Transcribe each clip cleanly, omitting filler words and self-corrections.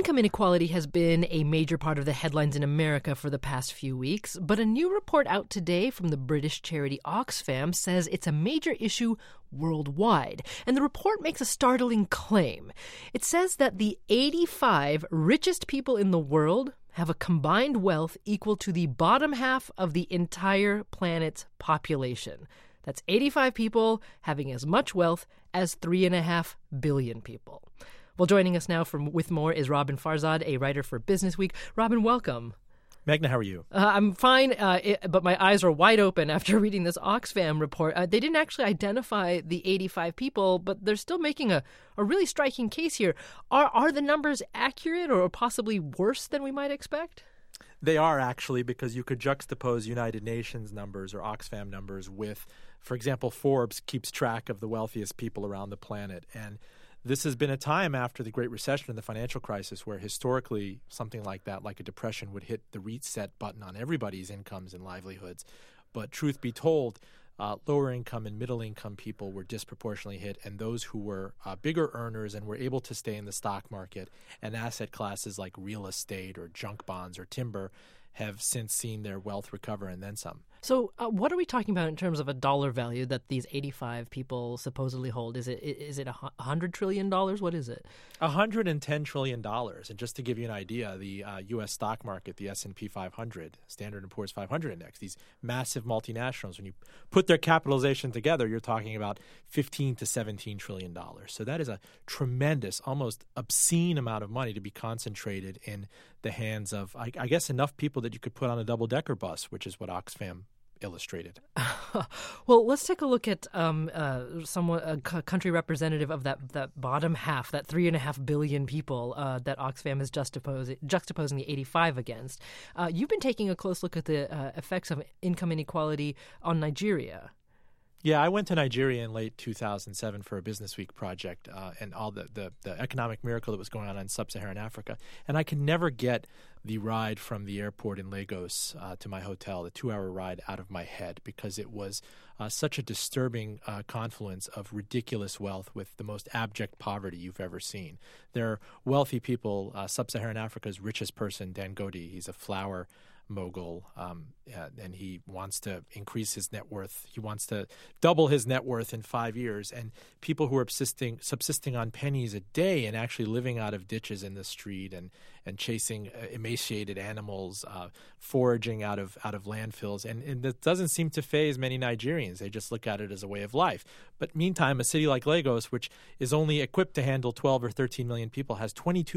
Income inequality has been a major part of the headlines in America for the past few weeks, but a new report out today from the British charity Oxfam says it's a major issue worldwide. And the report makes a startling claim. It says that the 85 richest people in the world have a combined wealth equal to the bottom half of the entire planet's population. That's 85 people having as much wealth as 3.5 billion people. Well, joining us now with more is Robin Farzad, a writer for Business Week. Robin, welcome. Magna, how are you? I'm fine, but my eyes are wide open after reading this Oxfam report. They didn't actually identify the 85 people, but they're still making a really striking case here. Are the numbers accurate or possibly worse than we might expect? They are actually, because you could juxtapose United Nations numbers or Oxfam numbers with, for example, Forbes keeps track of the wealthiest people around the planet. And this has been a time after the Great Recession and the financial crisis where historically something like that, like a depression, would hit the reset button on everybody's incomes and livelihoods. But truth be told, lower income and middle income people were disproportionately hit, and those who were bigger earners and were able to stay in the stock market and asset classes like real estate or junk bonds or timber have since seen their wealth recover and then some. So what are we talking about in terms of a dollar value that these 85 people supposedly hold? Is it $100 trillion? What is it? $110 trillion. And just to give you an idea, the U.S. stock market, the S&P 500, Standard & Poor's 500 index, these massive multinationals, when you put their capitalization together, you're talking about $15 to $17 trillion. So that is a tremendous, almost obscene amount of money to be concentrated in the hands of, I guess, enough people that you could put on a double-decker bus, which is what Oxfam illustrated. Well, let's take a look at a country representative of that bottom half, that 3.5 billion people that Oxfam is juxtaposing the 85 against. You've been taking a close look at the effects of income inequality on Nigeria. Yeah, I went to Nigeria in late 2007 for a Business Week project and all the economic miracle that was going on in sub-Saharan Africa. And I can never get the ride from the airport in Lagos to my hotel, the 2-hour ride, out of my head because it was such a disturbing confluence of ridiculous wealth with the most abject poverty you've ever seen. There are wealthy people, sub-Saharan Africa's richest person, Dangote, he's a flour mogul, and he wants to increase his net worth. He wants to double his net worth in 5 years. And people who are subsisting on pennies a day and actually living out of ditches in the street and chasing emaciated animals, foraging out of landfills. And that doesn't seem to faze many Nigerians. They just look at it as a way of life. But meantime, a city like Lagos, which is only equipped to handle 12 or 13 million people, has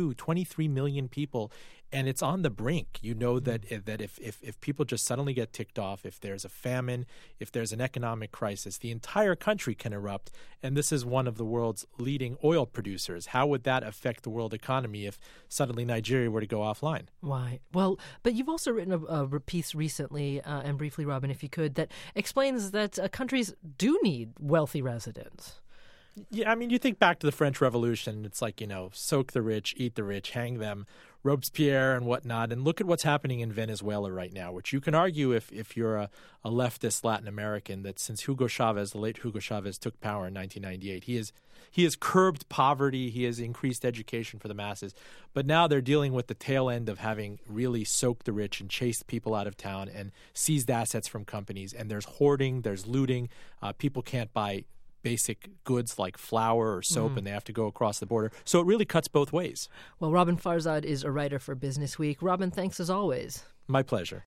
23 million people. And it's on the brink. You know that if people just suddenly get ticked off, if there's a famine, if there's an economic crisis, the entire country can erupt. And this is one of the world's leading oil producers. How would that affect the world economy if suddenly Nigeria were to go offline? Why? Well, but you've also written a piece recently, and briefly, Robin, if you could, that explains that countries do need wealthy residents. Yeah, I mean, you think back to the French Revolution. It's like, soak the rich, eat the rich, hang them, Robespierre and whatnot. And look at what's happening in Venezuela right now, which you can argue if you're a leftist Latin American that since the late Hugo Chavez took power in 1998, he has curbed poverty. He has increased education for the masses. But now they're dealing with the tail end of having really soaked the rich and chased people out of town and seized assets from companies. And there's hoarding, there's looting. People can't buy basic goods like flour or soap, and they have to go across the border. So it really cuts both ways. Well, Robin Farzad is a writer for Business Week. Robin, thanks as always. My pleasure.